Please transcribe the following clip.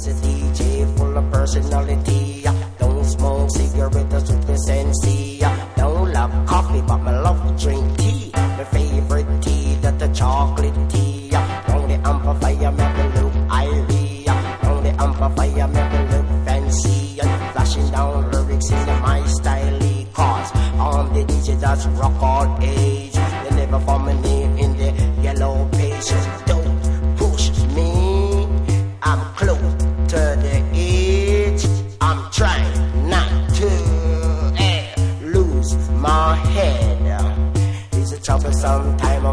It's a DJ full of personality. Don't smoke cigarettes with the sensei. Don't love coffee, but my love drink tea. My favorite tea, that's the chocolate tea. On the amplifier, make me look irie. On the amplifier, make me look fancy. And flashing down lyrics in my style. Cause I'm the DJ that's rock all age. They never found my name in the yellow pages. Don't push me, I'm close to the edge. I'm trying not to lose my head. It's a troublesome time